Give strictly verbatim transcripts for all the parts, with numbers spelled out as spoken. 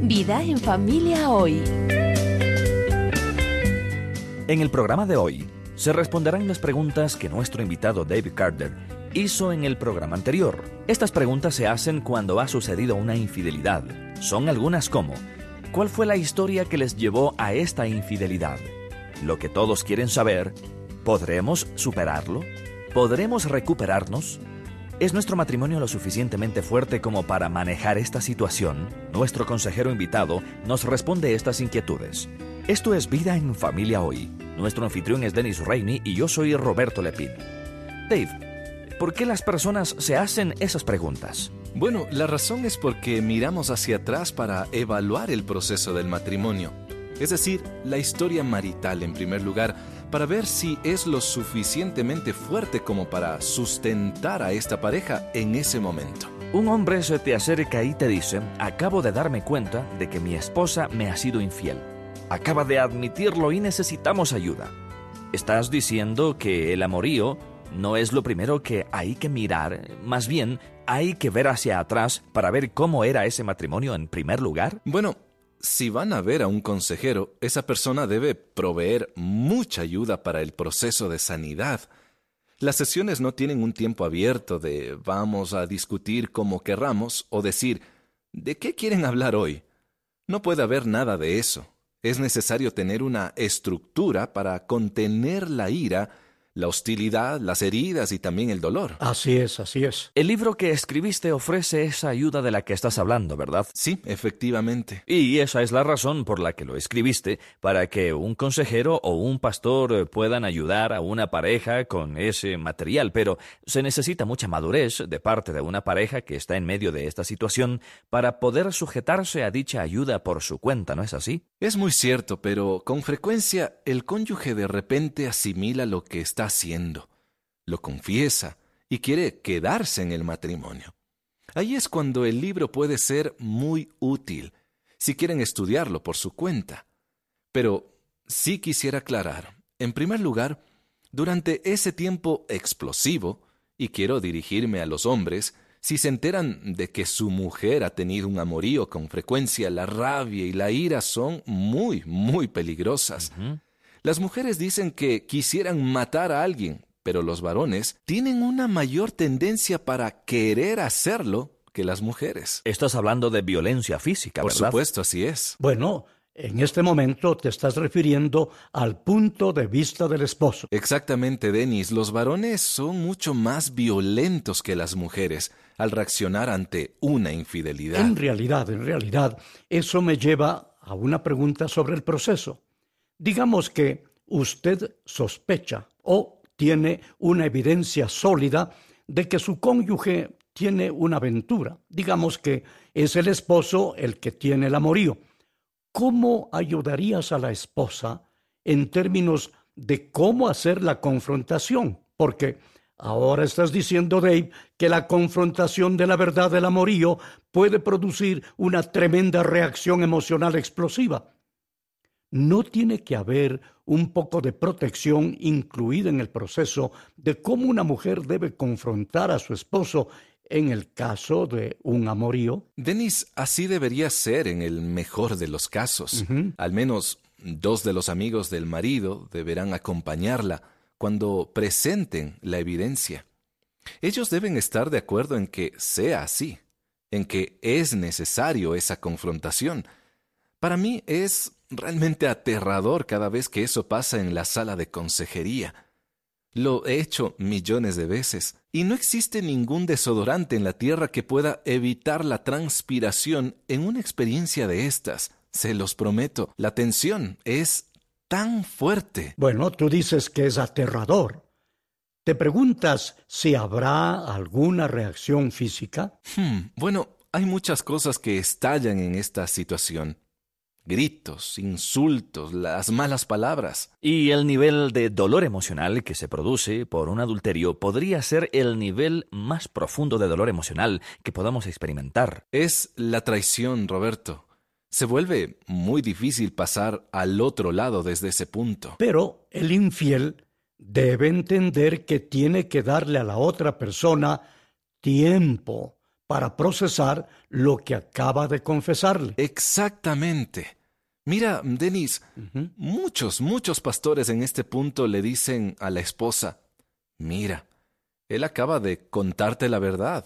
Vida en familia hoy. En el programa de hoy se responderán las preguntas que nuestro invitado David Carter hizo en el programa anterior. Estas preguntas se hacen cuando ha sucedido una infidelidad. Son algunas como: ¿cuál fue la historia que les llevó a esta infidelidad? Lo que todos quieren saber: ¿podremos superarlo? ¿Podremos recuperarnos? ¿Es nuestro matrimonio lo suficientemente fuerte como para manejar esta situación? Nuestro consejero invitado nos responde estas inquietudes. Esto es Vida en Familia Hoy. Nuestro anfitrión es Dennis Rainey y yo soy Roberto Lepín. Dave, ¿por qué las personas se hacen esas preguntas? Bueno, la razón es porque miramos hacia atrás para evaluar el proceso del matrimonio. Es decir, la historia marital en primer lugar, para ver si es lo suficientemente fuerte como para sustentar a esta pareja en ese momento. Un hombre se te acerca y te dice: acabo de darme cuenta de que mi esposa me ha sido infiel. Acaba de admitirlo y necesitamos ayuda. ¿Estás diciendo que el amorío no es lo primero que hay que mirar? Más bien, ¿hay que ver hacia atrás para ver cómo era ese matrimonio en primer lugar? Bueno, si van a ver a un consejero, esa persona debe proveer mucha ayuda para el proceso de sanidad. Las sesiones no tienen un tiempo abierto de vamos a discutir como querramos o decir ¿de qué quieren hablar hoy? No puede haber nada de eso. Es necesario tener una estructura para contener la ira, la hostilidad, las heridas y también el dolor. Así es, así es. El libro que escribiste ofrece esa ayuda de la que estás hablando, ¿verdad? Sí, efectivamente. Y esa es la razón por la que lo escribiste, para que un consejero o un pastor puedan ayudar a una pareja con ese material. Pero se necesita mucha madurez de parte de una pareja que está en medio de esta situación para poder sujetarse a dicha ayuda por su cuenta, ¿no es así? Es muy cierto, pero con frecuencia el cónyuge de repente asimila lo que está haciendo, lo confiesa y quiere quedarse en el matrimonio. Ahí es cuando el libro puede ser muy útil, si quieren estudiarlo por su cuenta. Pero sí quisiera aclarar, en primer lugar, durante ese tiempo explosivo, y quiero dirigirme a los hombres, si se enteran de que su mujer ha tenido un amorío con frecuencia, la rabia y la ira son muy, muy peligrosas. Uh-huh. Las mujeres dicen que quisieran matar a alguien, pero los varones tienen una mayor tendencia para querer hacerlo que las mujeres. Estás hablando de violencia física, Por ¿verdad? supuesto, así es. Bueno, en este momento te estás refiriendo al punto de vista del esposo. Exactamente, Dennis. Los varones son mucho más violentos que las mujeres al reaccionar ante una infidelidad. En realidad, en realidad, eso me lleva a una pregunta sobre el proceso. Digamos que usted sospecha o tiene una evidencia sólida de que su cónyuge tiene una aventura. Digamos que es el esposo el que tiene el amorío. ¿Cómo ayudarías a la esposa en términos de cómo hacer la confrontación? Porque ahora estás diciendo, Dave, que la confrontación de la verdad del amorío puede producir una tremenda reacción emocional explosiva. ¿No tiene que haber un poco de protección incluida en el proceso de cómo una mujer debe confrontar a su esposo en el caso de un amorío? Dennis, así debería ser en el mejor de los casos. Uh-huh. Al menos dos de los amigos del marido deberán acompañarla cuando presenten la evidencia. Ellos deben estar de acuerdo en que sea así, en que es necesario esa confrontación. Para mí es realmente aterrador cada vez que eso pasa en la sala de consejería. Lo he hecho millones de veces, y no existe ningún desodorante en la tierra que pueda evitar la transpiración en una experiencia de estas. Se los prometo, la tensión es tan fuerte. Bueno, tú dices que es aterrador. ¿Te preguntas si habrá alguna reacción física? Hmm, bueno, hay muchas cosas que estallan en esta situación. Gritos, insultos, las malas palabras. Y el nivel de dolor emocional que se produce por un adulterio podría ser el nivel más profundo de dolor emocional que podamos experimentar. Es la traición, Roberto. Se vuelve muy difícil pasar al otro lado desde ese punto. Pero el infiel debe entender que tiene que darle a la otra persona tiempo para procesar lo que acaba de confesarle. Exactamente. Mira, Denis, Uh-huh. muchos, muchos pastores en este punto le dicen a la esposa, mira, él acaba de contarte la verdad.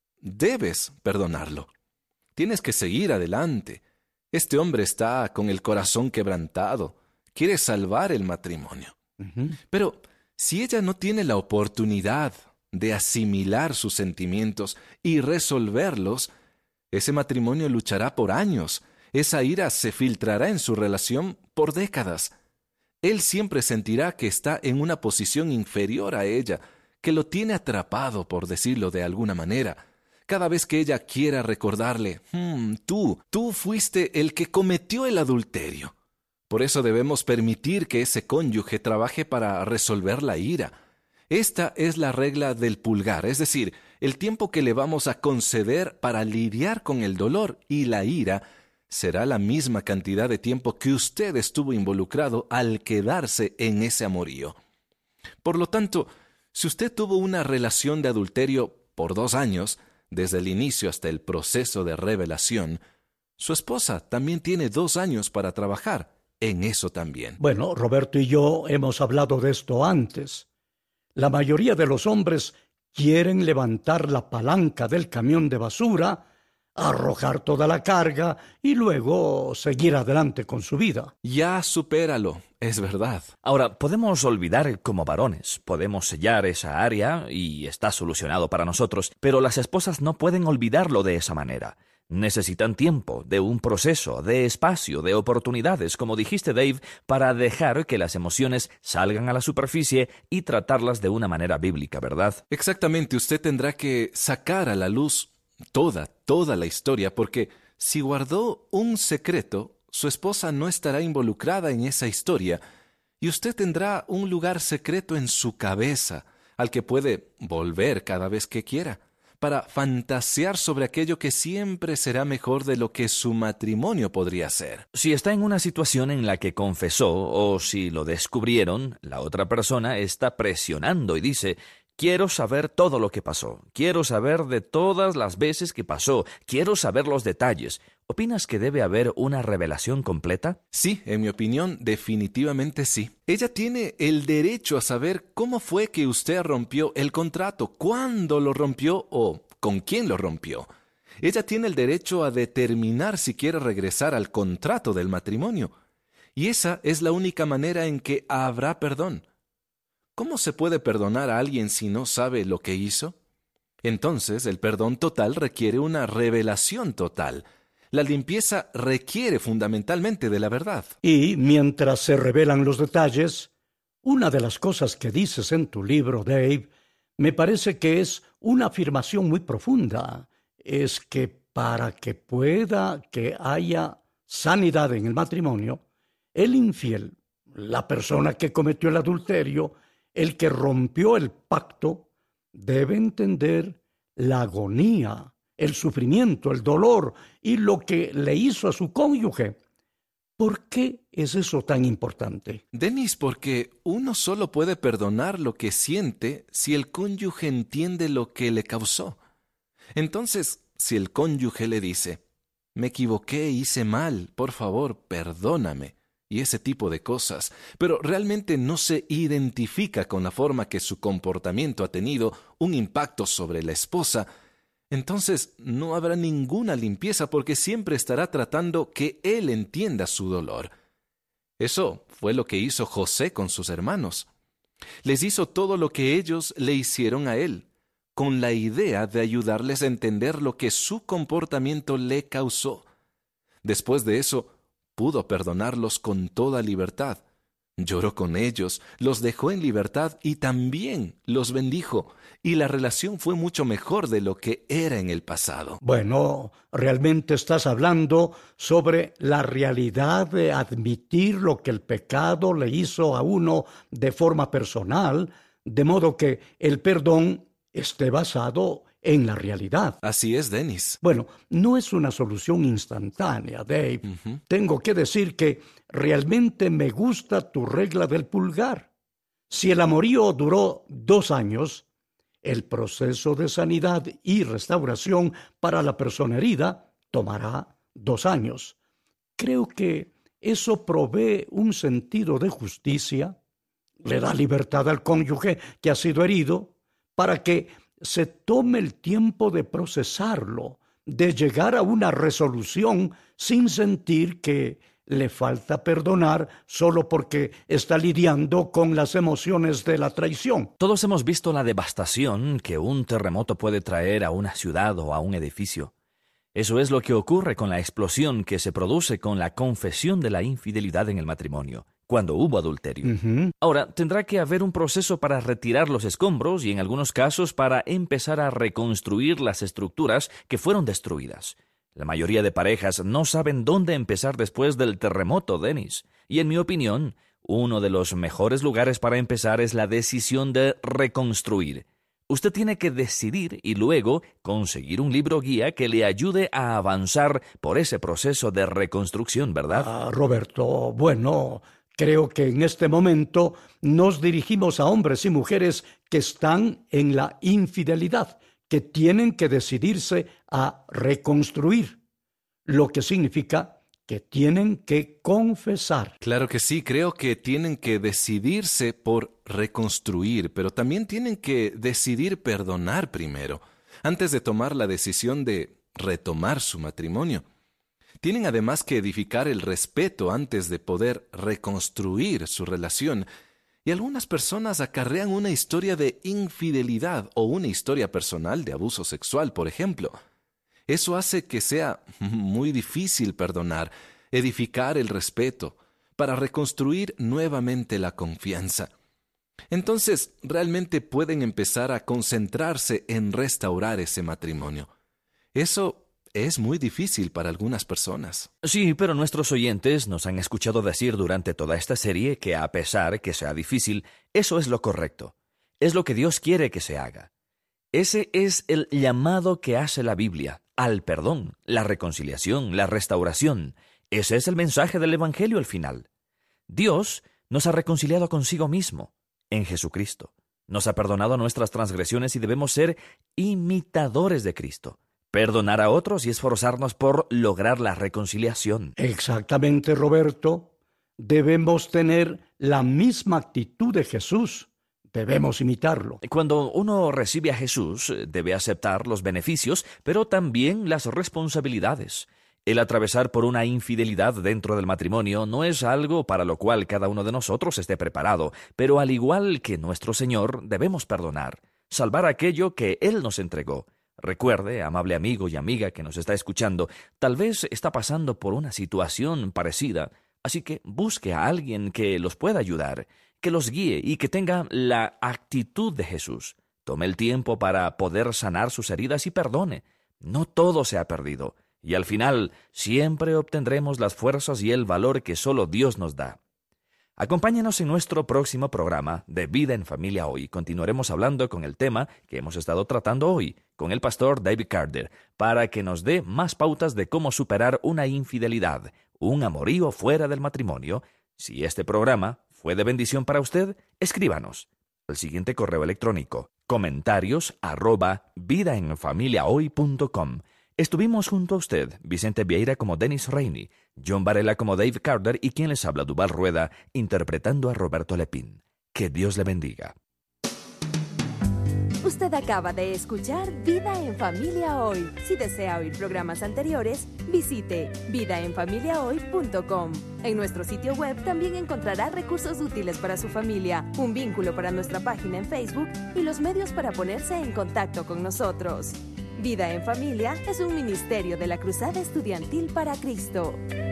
Debes perdonarlo. Tienes que seguir adelante. Este hombre está con el corazón quebrantado. Quiere salvar el matrimonio. Uh-huh. Pero si ella no tiene la oportunidad de asimilar sus sentimientos y resolverlos, ese matrimonio luchará por años. Esa ira se filtrará en su relación por décadas. Él siempre sentirá que está en una posición inferior a ella, que lo tiene atrapado, por decirlo de alguna manera. Cada vez que ella quiera recordarle, hmm, tú, tú fuiste el que cometió el adulterio. Por eso debemos permitir que ese cónyuge trabaje para resolver la ira. Esta es la regla del pulgar, es decir, el tiempo que le vamos a conceder para lidiar con el dolor y la ira será la misma cantidad de tiempo que usted estuvo involucrado al quedarse en ese amorío. Por lo tanto, si usted tuvo una relación de adulterio por dos años, desde el inicio hasta el proceso de revelación, su esposa también tiene dos años para trabajar en eso también. Bueno, Roberto y yo hemos hablado de esto antes. La mayoría de los hombres quieren levantar la palanca del camión de basura, arrojar toda la carga y luego seguir adelante con su vida. Ya supéralo, es verdad. Ahora, podemos olvidar como varones, podemos sellar esa área y está solucionado para nosotros, pero las esposas no pueden olvidarlo de esa manera. Necesitan tiempo, de un proceso, de espacio, de oportunidades, como dijiste, Dave, para dejar que las emociones salgan a la superficie y tratarlas de una manera bíblica, ¿verdad? Exactamente, usted tendrá que sacar a la luz toda, toda la historia, porque si guardó un secreto, su esposa no estará involucrada en esa historia, y usted tendrá un lugar secreto en su cabeza, al que puede volver cada vez que quiera, para fantasear sobre aquello que siempre será mejor de lo que su matrimonio podría ser. Si está en una situación en la que confesó o si lo descubrieron, la otra persona está presionando y dice: quiero saber todo lo que pasó, quiero saber de todas las veces que pasó, quiero saber los detalles. ¿Opinas que debe haber una revelación completa? Sí, en mi opinión, definitivamente sí. Ella tiene el derecho a saber cómo fue que usted rompió el contrato, cuándo lo rompió o con quién lo rompió. Ella tiene el derecho a determinar si quiere regresar al contrato del matrimonio. Y esa es la única manera en que habrá perdón. ¿Cómo se puede perdonar a alguien si no sabe lo que hizo? Entonces, el perdón total requiere una revelación total. La limpieza requiere fundamentalmente de la verdad. Y mientras se revelan los detalles, una de las cosas que dices en tu libro, Dave, me parece que es una afirmación muy profunda. Es que para que pueda que haya sanidad en el matrimonio, el infiel, la persona que cometió el adulterio, el que rompió el pacto, debe entender la agonía, el sufrimiento, el dolor y lo que le hizo a su cónyuge. ¿Por qué es eso tan importante? Denis, porque uno solo puede perdonar lo que siente si el cónyuge entiende lo que le causó. Entonces, si el cónyuge le dice: me equivoqué, hice mal, por favor, perdóname, y ese tipo de cosas, pero realmente no se identifica con la forma que su comportamiento ha tenido un impacto sobre la esposa, entonces no habrá ninguna limpieza porque siempre estará tratando que él entienda su dolor. Eso fue lo que hizo José con sus hermanos. Les hizo todo lo que ellos le hicieron a él, con la idea de ayudarles a entender lo que su comportamiento le causó. Después de eso, pudo perdonarlos con toda libertad. Lloró con ellos, los dejó en libertad y también los bendijo, y la relación fue mucho mejor de lo que era en el pasado. Bueno, realmente estás hablando sobre la realidad de admitir lo que el pecado le hizo a uno de forma personal, de modo que el perdón esté basado en la realidad. Así es, Denis. Bueno, no es una solución instantánea, Dave. Uh-huh. Tengo que decir que realmente me gusta tu regla del pulgar. Si el amorío duró dos años, El proceso de sanidad y restauración para la persona herida tomará dos años. Creo que eso provee un sentido de justicia, le da libertad al cónyuge que ha sido herido para que se tome el tiempo de procesarlo, de llegar a una resolución sin sentir que le falta perdonar solo porque está lidiando con las emociones de la traición. Todos hemos visto la devastación que un terremoto puede traer a una ciudad o a un edificio. Eso es lo que ocurre con la explosión que se produce con la confesión de la infidelidad en el matrimonio, cuando hubo adulterio. Uh-huh. Ahora, tendrá que haber un proceso para retirar los escombros y en algunos casos para empezar a reconstruir las estructuras que fueron destruidas. La mayoría de parejas no saben dónde empezar después del terremoto, Dennis. Y en mi opinión, uno de los mejores lugares para empezar es la decisión de reconstruir. Usted tiene que decidir y luego conseguir un libro guía que le ayude a avanzar por ese proceso de reconstrucción, ¿verdad? Ah, Roberto, bueno, creo que en este momento nos dirigimos a hombres y mujeres que están en la infidelidad, que tienen que decidirse a reconstruir, lo que significa que tienen que confesar. Claro que sí, creo que tienen que decidirse por reconstruir, pero también tienen que decidir perdonar primero, antes de tomar la decisión de retomar su matrimonio. Tienen además que edificar el respeto antes de poder reconstruir su relación. Y algunas personas acarrean una historia de infidelidad o una historia personal de abuso sexual, por ejemplo. Eso hace que sea muy difícil perdonar, edificar el respeto, para reconstruir nuevamente la confianza. Entonces, realmente pueden empezar a concentrarse en restaurar ese matrimonio. Eso es muy difícil para algunas personas. Sí, pero nuestros oyentes nos han escuchado decir durante toda esta serie que a pesar que sea difícil, eso es lo correcto. Es lo que Dios quiere que se haga. Ese es el llamado que hace la Biblia, al perdón, la reconciliación, la restauración. Ese es el mensaje del Evangelio al final. Dios nos ha reconciliado consigo mismo, en Jesucristo. Nos ha perdonado nuestras transgresiones y debemos ser imitadores de Cristo. Perdonar a otros y esforzarnos por lograr la reconciliación. Exactamente, Roberto. Debemos tener la misma actitud de Jesús. Debemos imitarlo. Cuando uno recibe a Jesús, debe aceptar los beneficios, pero también las responsabilidades. El atravesar por una infidelidad dentro del matrimonio no es algo para lo cual cada uno de nosotros esté preparado, pero al igual que nuestro Señor, debemos perdonar, salvar aquello que Él nos entregó. Recuerde, amable amigo y amiga que nos está escuchando, tal vez está pasando por una situación parecida, así que busque a alguien que los pueda ayudar, que los guíe y que tenga la actitud de Jesús. Tome el tiempo para poder sanar sus heridas y perdone. No todo se ha perdido, y al final siempre obtendremos las fuerzas y el valor que solo Dios nos da. Acompáñenos en nuestro próximo programa de Vida en Familia Hoy. Continuaremos hablando con el tema que hemos estado tratando hoy, con el pastor David Carter, para que nos dé más pautas de cómo superar una infidelidad, un amorío fuera del matrimonio. Si este programa fue de bendición para usted, escríbanos al siguiente correo electrónico, comentarios arroba vidaenfamiliahoy punto com. Estuvimos junto a usted, Vicente Vieira como Dennis Rainey, John Varela como Dave Carter y quien les habla, Duval Rueda, interpretando a Roberto Lepín. Que Dios le bendiga. Usted acaba de escuchar Vida en Familia Hoy. Si desea oír programas anteriores, visite vida en familia hoy punto com. En nuestro sitio web también encontrará recursos útiles para su familia, un vínculo para nuestra página en Facebook y los medios para ponerse en contacto con nosotros. Vida en Familia es un ministerio de la Cruzada Estudiantil para Cristo.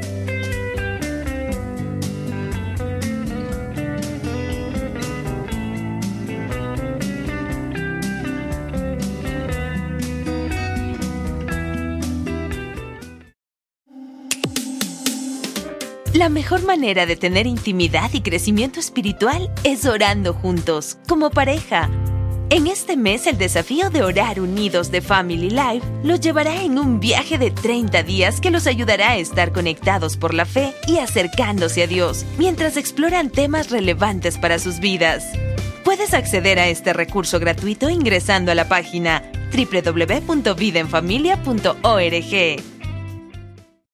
La mejor manera de tener intimidad y crecimiento espiritual es orando juntos, como pareja. En este mes, el desafío de orar unidos de Family Life los llevará en un viaje de treinta días que los ayudará a estar conectados por la fe y acercándose a Dios, mientras exploran temas relevantes para sus vidas. Puedes acceder a este recurso gratuito ingresando a la página doble u doble u doble u punto vida en familia punto org.